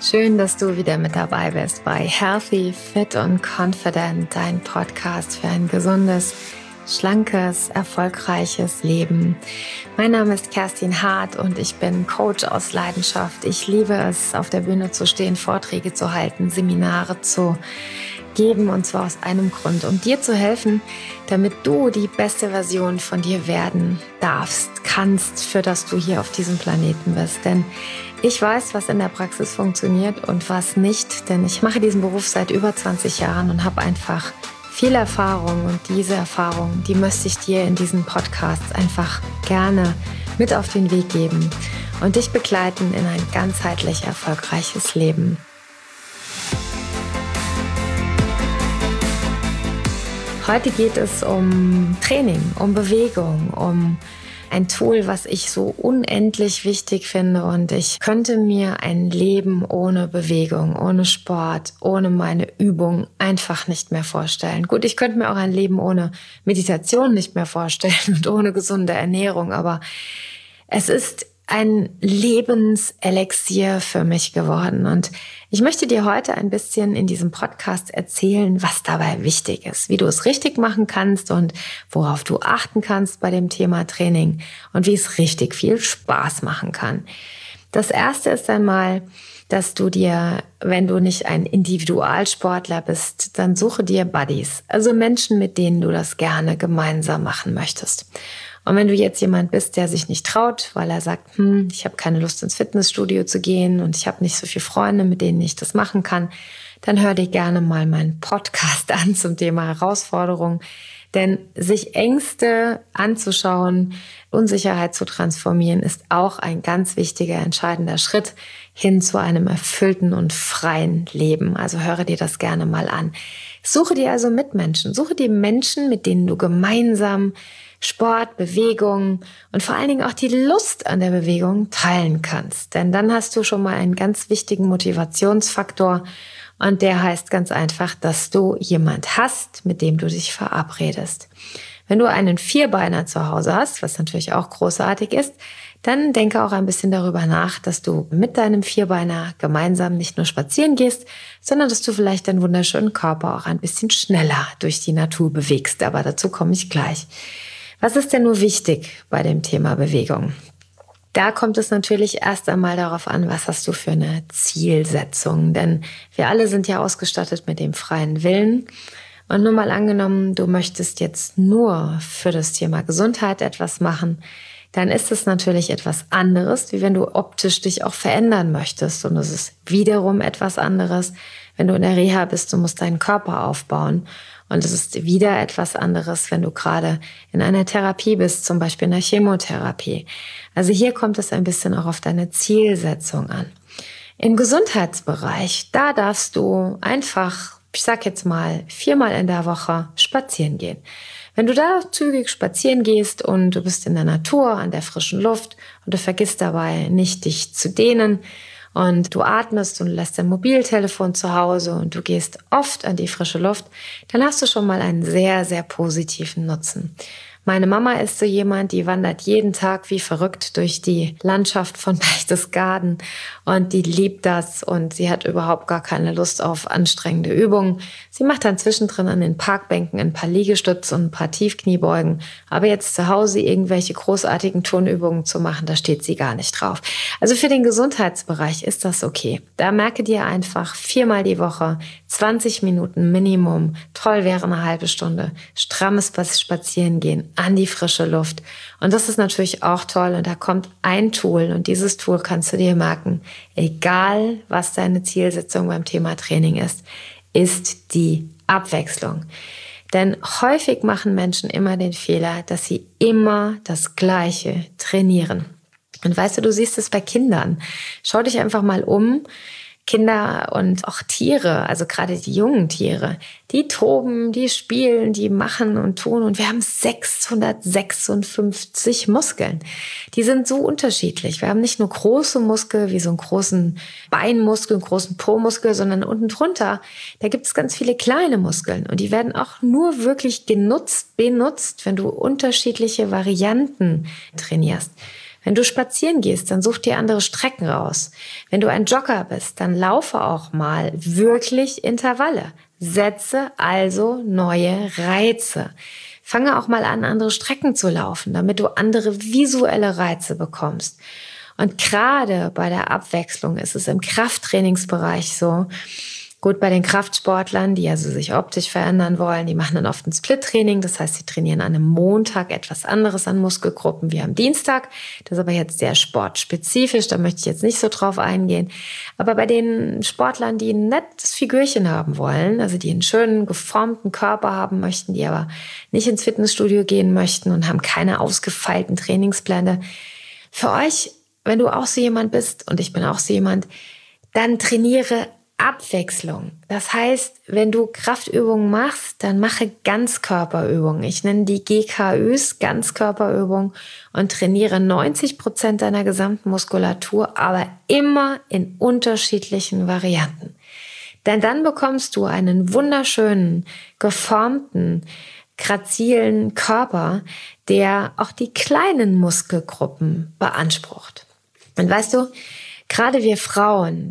Schön, dass du wieder mit dabei bist bei Healthy, Fit und Confident, dein Podcast für ein gesundes, schlankes, erfolgreiches Leben. Mein Name ist Kerstin Hart und ich bin Coach aus Leidenschaft. Ich liebe es, auf der Bühne zu stehen, Vorträge zu halten, Seminare zu geben, und zwar aus einem Grund, um dir zu helfen, damit du die beste Version von dir werden kannst, für das du hier auf diesem Planeten bist. Denn ich weiß, was in der Praxis funktioniert und was nicht, denn ich mache diesen Beruf seit über 20 Jahren und habe einfach viel Erfahrung, und diese Erfahrung, die möchte ich dir in diesen Podcasts einfach gerne mit auf den Weg geben und dich begleiten in ein ganzheitlich erfolgreiches Leben. Heute geht es um Training, um Bewegung, um ein Tool, was ich so unendlich wichtig finde, und ich könnte mir ein Leben ohne Bewegung, ohne Sport, ohne meine Übung einfach nicht mehr vorstellen. Gut, ich könnte mir auch ein Leben ohne Meditation nicht mehr vorstellen und ohne gesunde Ernährung, aber es ist ein Lebenselixier für mich geworden, und ich möchte dir heute ein bisschen in diesem Podcast erzählen, was dabei wichtig ist, wie du es richtig machen kannst und worauf du achten kannst bei dem Thema Training und wie es richtig viel Spaß machen kann. Das erste ist einmal, dass du dir, wenn du nicht ein Individualsportler bist, dann suche dir Buddies, also Menschen, mit denen du das gerne gemeinsam machen möchtest. Und wenn du jetzt jemand bist, der sich nicht traut, weil er sagt, ich habe keine Lust ins Fitnessstudio zu gehen und ich habe nicht so viele Freunde, mit denen ich das machen kann, dann hör dir gerne mal meinen Podcast an zum Thema Herausforderung. Denn sich Ängste anzuschauen, Unsicherheit zu transformieren, ist auch ein ganz wichtiger, entscheidender Schritt hin zu einem erfüllten und freien Leben. Also höre dir das gerne mal an. Suche dir also Mitmenschen, suche dir Menschen, mit denen du gemeinsam Sport, Bewegung und vor allen Dingen auch die Lust an der Bewegung teilen kannst. Denn dann hast du schon mal einen ganz wichtigen Motivationsfaktor, und der heißt ganz einfach, dass du jemand hast, mit dem du dich verabredest. Wenn du einen Vierbeiner zu Hause hast, was natürlich auch großartig ist, dann denke auch ein bisschen darüber nach, dass du mit deinem Vierbeiner gemeinsam nicht nur spazieren gehst, sondern dass du vielleicht deinen wunderschönen Körper auch ein bisschen schneller durch die Natur bewegst. Aber dazu komme ich gleich. Was ist denn nur wichtig bei dem Thema Bewegung? Da kommt es natürlich erst einmal darauf an, was hast du für eine Zielsetzung. Denn wir alle sind ja ausgestattet mit dem freien Willen. Und nur mal angenommen, du möchtest jetzt nur für das Thema Gesundheit etwas machen, dann ist es natürlich etwas anderes, wie wenn du optisch dich auch verändern möchtest. Und es ist wiederum etwas anderes, wenn du in der Reha bist, du musst deinen Körper aufbauen. Und es ist wieder etwas anderes, wenn du gerade in einer Therapie bist, zum Beispiel in der Chemotherapie. Also hier kommt es ein bisschen auch auf deine Zielsetzung an. Im Gesundheitsbereich, da darfst du einfach, ich sag jetzt mal, 4-mal in der Woche spazieren gehen. Wenn du da zügig spazieren gehst und du bist in der Natur, an der frischen Luft und du vergisst dabei nicht, dich zu dehnen, und du atmest und lässt dein Mobiltelefon zu Hause und du gehst oft an die frische Luft, dann hast du schon mal einen sehr, sehr positiven Nutzen. Meine Mama ist so jemand, die wandert jeden Tag wie verrückt durch die Landschaft von Berchtesgaden, und die liebt das, und sie hat überhaupt gar keine Lust auf anstrengende Übungen. Sie macht dann zwischendrin an den Parkbänken ein paar Liegestütze und ein paar Tiefkniebeugen, aber jetzt zu Hause irgendwelche großartigen Turnübungen zu machen, da steht sie gar nicht drauf. Also für den Gesundheitsbereich ist das okay. Da merke dir einfach 4-mal die Woche, 20 Minuten Minimum, toll wäre eine halbe Stunde, strammes Spazierengehen, an die frische Luft. Und das ist natürlich auch toll, und da kommt ein Tool, und dieses Tool kannst du dir merken, egal was deine Zielsetzung beim Thema Training ist die Abwechslung. Denn häufig machen Menschen immer den Fehler, dass sie immer das Gleiche trainieren. Und weißt du, du siehst es bei Kindern. Schau dich einfach mal um. Kinder und auch Tiere, also gerade die jungen Tiere, die toben, die spielen, die machen und tun, und wir haben 656 Muskeln. Die sind so unterschiedlich. Wir haben nicht nur große Muskeln wie so einen großen Beinmuskel, einen großen Po-Muskel, sondern unten drunter, da gibt es ganz viele kleine Muskeln, und die werden auch nur wirklich benutzt, wenn du unterschiedliche Varianten trainierst. Wenn du spazieren gehst, dann such dir andere Strecken raus. Wenn du ein Jogger bist, dann laufe auch mal wirklich Intervalle. Setze also neue Reize. Fange auch mal an, andere Strecken zu laufen, damit du andere visuelle Reize bekommst. Und gerade bei der Abwechslung ist es im Krafttrainingsbereich so. Gut, bei den Kraftsportlern, die also sich optisch verändern wollen, die machen dann oft ein Split-Training. Das heißt, sie trainieren an einem Montag etwas anderes an Muskelgruppen wie am Dienstag. Das ist aber jetzt sehr sportspezifisch, da möchte ich jetzt nicht so drauf eingehen. Aber bei den Sportlern, die ein nettes Figürchen haben wollen, also die einen schönen, geformten Körper haben möchten, die aber nicht ins Fitnessstudio gehen möchten und haben keine ausgefeilten Trainingspläne, für euch, wenn du auch so jemand bist und ich bin auch so jemand, dann trainiere Abwechslung. Das heißt, wenn du Kraftübungen machst, dann mache Ganzkörperübungen. Ich nenne die GKÜs, Ganzkörperübungen, und trainiere 90% deiner gesamten Muskulatur, aber immer in unterschiedlichen Varianten. Denn dann bekommst du einen wunderschönen, geformten, grazilen Körper, der auch die kleinen Muskelgruppen beansprucht. Und weißt du, gerade wir Frauen,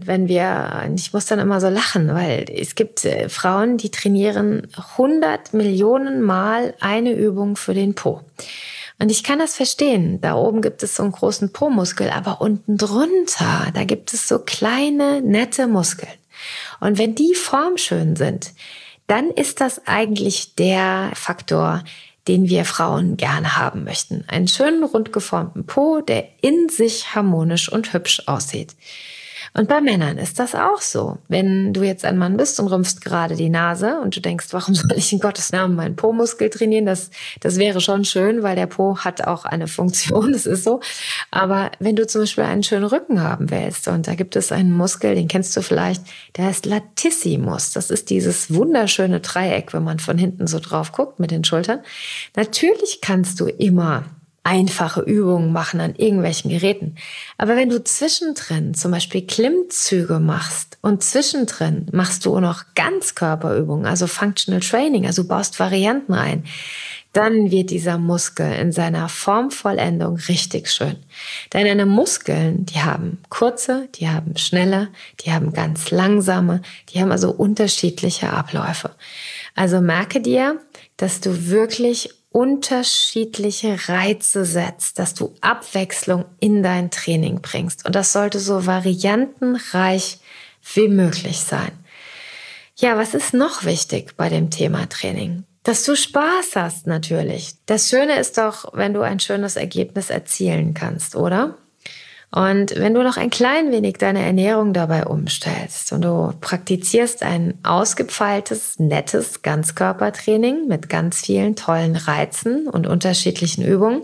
ich muss dann immer so lachen, weil es gibt Frauen, die trainieren 100 Millionen Mal eine Übung für den Po. Und ich kann das verstehen. Da oben gibt es so einen großen Po-Muskel, aber unten drunter, da gibt es so kleine, nette Muskeln. Und wenn die formschön sind, dann ist das eigentlich der Faktor, den wir Frauen gerne haben möchten. Einen schönen, rund geformten Po, der in sich harmonisch und hübsch aussieht. Und bei Männern ist das auch so. Wenn du jetzt ein Mann bist und rümpfst gerade die Nase und du denkst, warum soll ich in Gottes Namen meinen Po-Muskel trainieren? Das wäre schon schön, weil der Po hat auch eine Funktion, das ist so. Aber wenn du zum Beispiel einen schönen Rücken haben willst und da gibt es einen Muskel, den kennst du vielleicht, der heißt Latissimus. Das ist dieses wunderschöne Dreieck, wenn man von hinten so drauf guckt mit den Schultern. Natürlich kannst du immer einfache Übungen machen an irgendwelchen Geräten. Aber wenn du zwischendrin zum Beispiel Klimmzüge machst und zwischendrin machst du noch Ganzkörperübungen, also Functional Training, also baust Varianten ein, dann wird dieser Muskel in seiner Formvollendung richtig schön. Denn deine Muskeln, die haben kurze, die haben schnelle, die haben ganz langsame, die haben also unterschiedliche Abläufe. Also merke dir, dass du wirklich unterschiedliche Reize setzt, dass du Abwechslung in dein Training bringst. Und das sollte so variantenreich wie möglich sein. Ja, was ist noch wichtig bei dem Thema Training? Dass du Spaß hast natürlich. Das Schöne ist doch, wenn du ein schönes Ergebnis erzielen kannst, oder? Und wenn du noch ein klein wenig deine Ernährung dabei umstellst und du praktizierst ein ausgefeiltes, nettes Ganzkörpertraining mit ganz vielen tollen Reizen und unterschiedlichen Übungen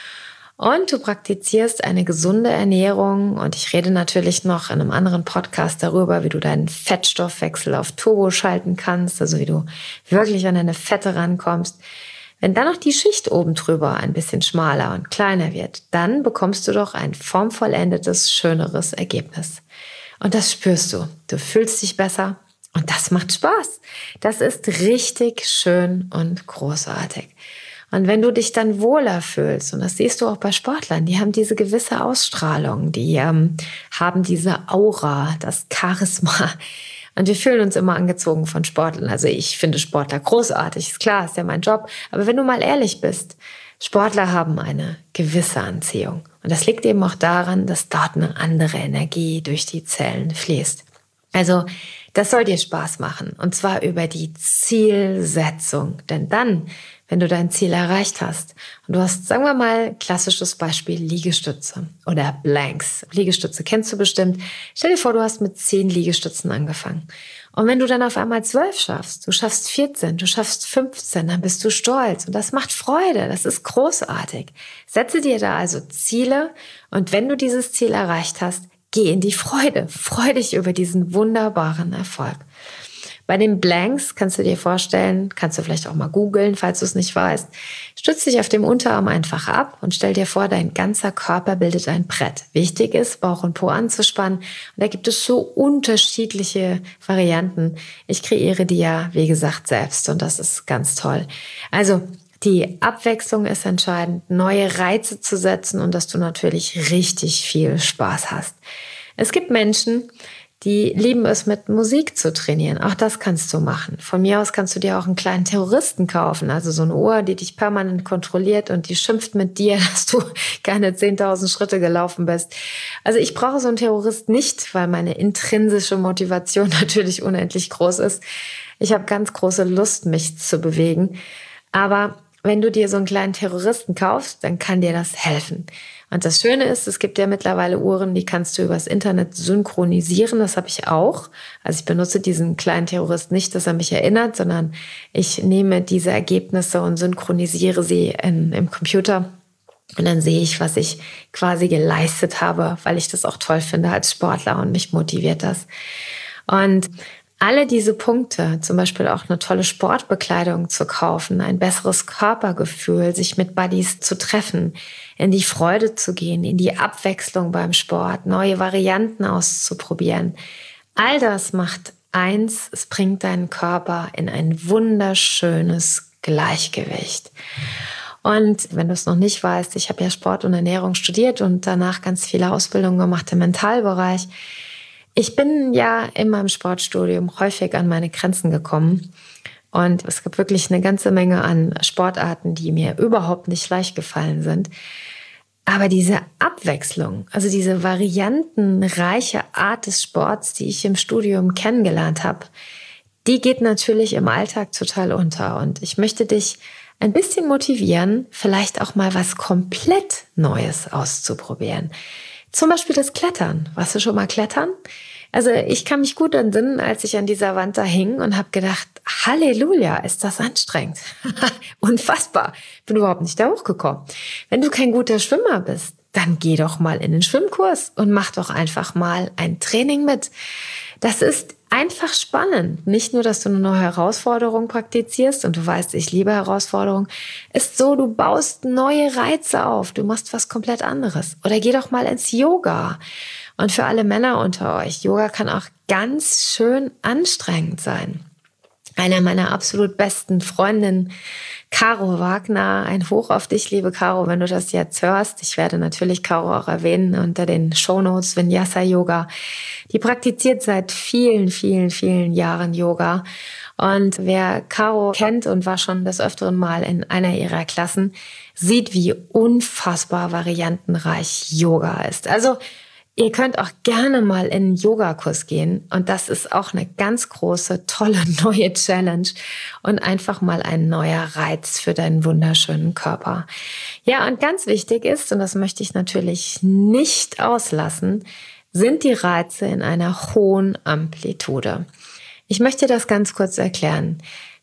und du praktizierst eine gesunde Ernährung, und ich rede natürlich noch in einem anderen Podcast darüber, wie du deinen Fettstoffwechsel auf Turbo schalten kannst, also wie du wirklich an deine Fette rankommst. Wenn dann noch die Schicht oben drüber ein bisschen schmaler und kleiner wird, dann bekommst du doch ein formvollendetes, schöneres Ergebnis. Und das spürst du. Du fühlst dich besser und das macht Spaß. Das ist richtig schön und großartig. Und wenn du dich dann wohler fühlst, und das siehst du auch bei Sportlern, die haben diese gewisse Ausstrahlung, die haben diese Aura, das Charisma. Und wir fühlen uns immer angezogen von Sportlern. Also ich finde Sportler großartig, ist klar, ist ja mein Job. Aber wenn du mal ehrlich bist, Sportler haben eine gewisse Anziehung. Und das liegt eben auch daran, dass dort eine andere Energie durch die Zellen fließt. Also das soll dir Spaß machen. Und zwar über die Zielsetzung. Denn dann, wenn du dein Ziel erreicht hast und du hast, sagen wir mal, klassisches Beispiel Liegestütze oder Blanks. Liegestütze kennst du bestimmt. Stell dir vor, du hast mit 10 Liegestützen angefangen. Und wenn du dann auf einmal 12 schaffst, du schaffst 14, du schaffst 15, dann bist du stolz. Und das macht Freude, das ist großartig. Setze dir da also Ziele, und wenn du dieses Ziel erreicht hast, geh in die Freude. Freu dich über diesen wunderbaren Erfolg. Bei den Blanks kannst du dir vorstellen, kannst du vielleicht auch mal googeln, falls du es nicht weißt. Stütz dich auf dem Unterarm einfach ab und stell dir vor, dein ganzer Körper bildet ein Brett. Wichtig ist, Bauch und Po anzuspannen. Und da gibt es so unterschiedliche Varianten. Ich kreiere die ja, wie gesagt, selbst, und das ist ganz toll. Also Die Abwechslung ist entscheidend, neue Reize zu setzen und dass du natürlich richtig viel Spaß hast. Es gibt Menschen, die lieben es, mit Musik zu trainieren. Auch das kannst du machen. Von mir aus kannst du dir auch einen kleinen Terroristen kaufen, also so eine Uhr, die dich permanent kontrolliert und die schimpft mit dir, dass du keine 10.000 Schritte gelaufen bist. Also ich brauche so einen Terrorist nicht, weil meine intrinsische Motivation natürlich unendlich groß ist. Ich habe ganz große Lust, mich zu bewegen. Aber wenn du dir so einen kleinen Terroristen kaufst, dann kann dir das helfen. Und das Schöne ist, es gibt ja mittlerweile Uhren, die kannst du übers Internet synchronisieren. Das habe ich auch. Also ich benutze diesen kleinen Terrorist nicht, dass er mich erinnert, sondern ich nehme diese Ergebnisse und synchronisiere sie im Computer. Und dann sehe ich, was ich quasi geleistet habe, weil ich das auch toll finde als Sportler und mich motiviert das. Und alle diese Punkte, zum Beispiel auch eine tolle Sportbekleidung zu kaufen, ein besseres Körpergefühl, sich mit Buddies zu treffen, in die Freude zu gehen, in die Abwechslung beim Sport, neue Varianten auszuprobieren. All das macht eins, es bringt deinen Körper in ein wunderschönes Gleichgewicht. Und wenn du es noch nicht weißt, ich habe ja Sport und Ernährung studiert und danach ganz viele Ausbildungen gemacht im Mentalbereich. Ich bin ja in meinem Sportstudium häufig an meine Grenzen gekommen und es gibt wirklich eine ganze Menge an Sportarten, die mir überhaupt nicht leicht gefallen sind. Aber diese Abwechslung, also diese variantenreiche Art des Sports, die ich im Studium kennengelernt habe, die geht natürlich im Alltag total unter. Und ich möchte dich ein bisschen motivieren, vielleicht auch mal was komplett Neues auszuprobieren. Zum Beispiel das Klettern. Warst du schon mal klettern? Also ich kann mich gut entsinnen, als ich an dieser Wand da hing und habe gedacht, Halleluja, ist das anstrengend. Unfassbar. Bin überhaupt nicht da hochgekommen. Wenn du kein guter Schwimmer bist, dann geh doch mal in den Schwimmkurs und mach doch einfach mal ein Training mit. Das ist einfach spannend. Nicht nur, dass du eine neue Herausforderung praktizierst und du weißt, ich liebe Herausforderungen. Ist so, du baust neue Reize auf. Du machst was komplett anderes. Oder geh doch mal ins Yoga. Und für alle Männer unter euch, Yoga kann auch ganz schön anstrengend sein. Eine meiner absolut besten Freundinnen, Caro Wagner, ein Hoch auf dich, liebe Caro, wenn du das jetzt hörst. Ich werde natürlich Caro auch erwähnen unter den Shownotes, Vinyasa Yoga. Die praktiziert seit vielen, vielen, vielen Jahren Yoga. Und wer Caro kennt und war schon des Öfteren mal in einer ihrer Klassen, sieht, wie unfassbar variantenreich Yoga ist. Also ihr könnt auch gerne mal in einen Yogakurs gehen und das ist auch eine ganz große, tolle neue Challenge und einfach mal ein neuer Reiz für deinen wunderschönen Körper. Ja, und ganz wichtig ist, und das möchte ich natürlich nicht auslassen, sind die Reize in einer hohen Amplitude. Ich möchte das ganz kurz erklären.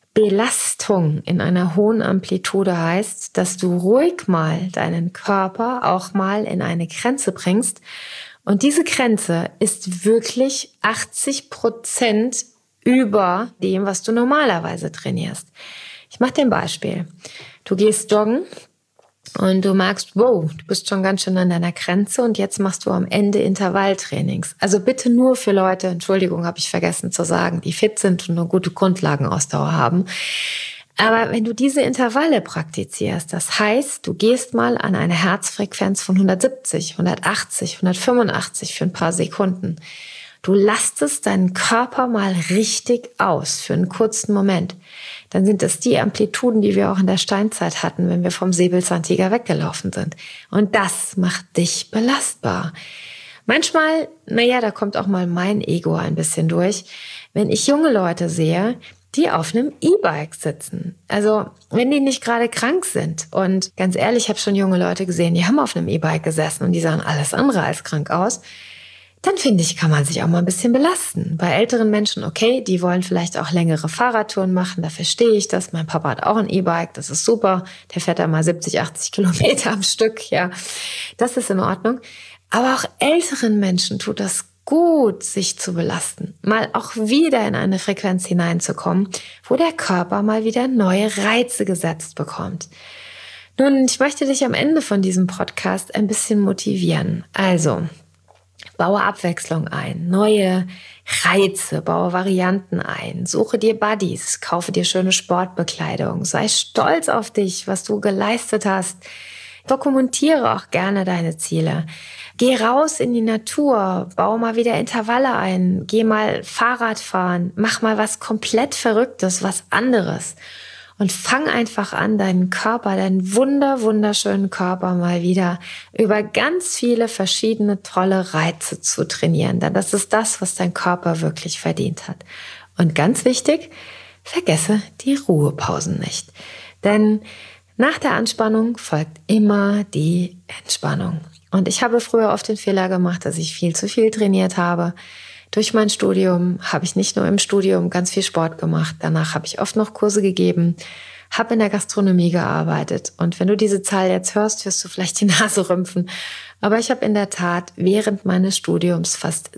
Belastung in einer hohen Amplitude heißt, dass du ruhig mal deinen Körper auch mal in eine Grenze bringst. Und diese Grenze ist wirklich 80% über dem, was du normalerweise trainierst. Ich mache dir ein Beispiel. Du gehst joggen und du merkst, wow, du bist schon ganz schön an deiner Grenze und jetzt machst du am Ende Intervalltrainings. Also bitte nur für Leute, Entschuldigung, habe ich vergessen zu sagen, die fit sind und eine gute Grundlagenausdauer haben. Aber wenn du diese Intervalle praktizierst, das heißt, du gehst mal an eine Herzfrequenz von 170, 180, 185 für ein paar Sekunden. Du lastest deinen Körper mal richtig aus für einen kurzen Moment. Dann sind es die Amplituden, die wir auch in der Steinzeit hatten, wenn wir vom Säbelzahntiger weggelaufen sind. Und das macht dich belastbar. Manchmal, da kommt auch mal mein Ego ein bisschen durch. Wenn ich junge Leute sehe, die auf einem E-Bike sitzen. Also wenn die nicht gerade krank sind. Und ganz ehrlich, ich habe schon junge Leute gesehen, die haben auf einem E-Bike gesessen und die sahen alles andere als krank aus. Dann finde ich, kann man sich auch mal ein bisschen belasten. Bei älteren Menschen, okay, die wollen vielleicht auch längere Fahrradtouren machen, da verstehe ich das. Mein Papa hat auch ein E-Bike, das ist super. Der fährt da mal 70, 80 Kilometer am Stück, ja. Das ist in Ordnung. Aber auch älteren Menschen tut das gut, sich zu belasten, mal auch wieder in eine Frequenz hineinzukommen, wo der Körper mal wieder neue Reize gesetzt bekommt. Nun, ich möchte dich am Ende von diesem Podcast ein bisschen motivieren. Also, Baue Abwechslung ein, neue Reize, baue Varianten ein, suche dir Buddies, kaufe dir schöne Sportbekleidung, sei stolz auf dich, was du geleistet hast. Dokumentiere auch gerne deine Ziele. Geh raus in die Natur, baue mal wieder Intervalle ein, geh mal Fahrrad fahren, mach mal was komplett Verrücktes, was anderes. Und fang einfach an, deinen Körper, deinen wunderschönen Körper mal wieder über ganz viele verschiedene tolle Reize zu trainieren. Denn das ist das, was dein Körper wirklich verdient hat. Und ganz wichtig, vergesse die Ruhepausen nicht. Denn nach der Anspannung folgt immer die Entspannung. Und ich habe früher oft den Fehler gemacht, dass ich viel zu viel trainiert habe. Durch mein Studium habe ich nicht nur im Studium ganz viel Sport gemacht, danach habe ich oft noch Kurse gegeben, habe in der Gastronomie gearbeitet. Und wenn du diese Zahl jetzt hörst, wirst du vielleicht die Nase rümpfen. Aber ich habe in der Tat während meines Studiums fast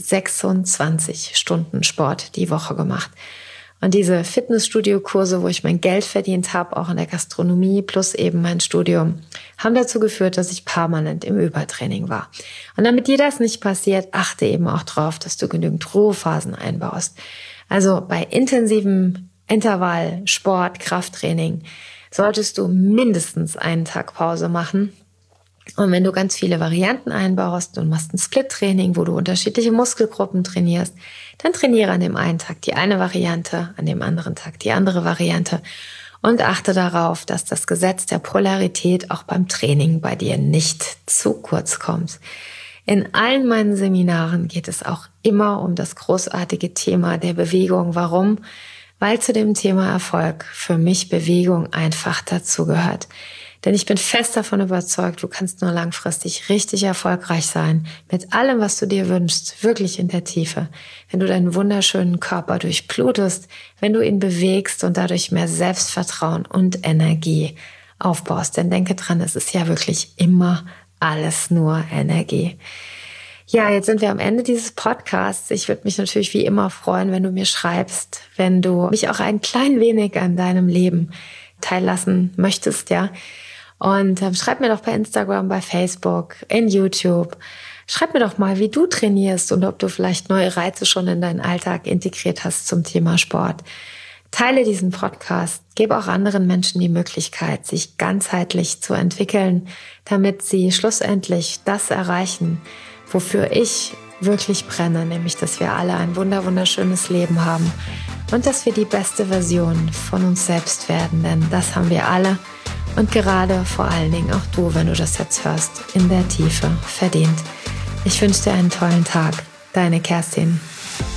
26 Stunden Sport die Woche gemacht. Und diese Fitnessstudio-Kurse, wo ich mein Geld verdient habe, auch in der Gastronomie plus eben mein Studium, haben dazu geführt, dass ich permanent im Übertraining war. Und damit dir das nicht passiert, achte eben auch drauf, dass du genügend Ruhephasen einbaust. Also bei intensivem Intervall, Sport, Krafttraining solltest du mindestens einen Tag Pause machen. Und wenn du ganz viele Varianten einbaust und machst ein Split-Training, wo du unterschiedliche Muskelgruppen trainierst, dann trainiere an dem einen Tag die eine Variante, an dem anderen Tag die andere Variante und achte darauf, dass das Gesetz der Polarität auch beim Training bei dir nicht zu kurz kommt. In allen meinen Seminaren geht es auch immer um das großartige Thema der Bewegung. Warum? Weil zu dem Thema Erfolg für mich Bewegung einfach dazu gehört. Denn ich bin fest davon überzeugt, du kannst nur langfristig richtig erfolgreich sein, mit allem, was du dir wünschst, wirklich in der Tiefe. Wenn du deinen wunderschönen Körper durchblutest, wenn du ihn bewegst und dadurch mehr Selbstvertrauen und Energie aufbaust. Denn denke dran, es ist ja wirklich immer alles nur Energie. Ja, jetzt sind wir am Ende dieses Podcasts. Ich würde mich natürlich wie immer freuen, wenn du mir schreibst, wenn du mich auch ein klein wenig an deinem Leben teillassen möchtest, ja. Und schreib mir doch bei Instagram, bei Facebook, in YouTube. Schreib mir doch mal, wie du trainierst und ob du vielleicht neue Reize schon in deinen Alltag integriert hast zum Thema Sport. Teile diesen Podcast, gebe auch anderen Menschen die Möglichkeit, sich ganzheitlich zu entwickeln, damit sie schlussendlich das erreichen, wofür ich wirklich brenne, nämlich, dass wir alle ein wunderschönes Leben haben und dass wir die beste Version von uns selbst werden, denn das haben wir alle und gerade vor allen Dingen auch du, wenn du das jetzt hörst, in der Tiefe verdient. Ich wünsche dir einen tollen Tag. Deine Kerstin.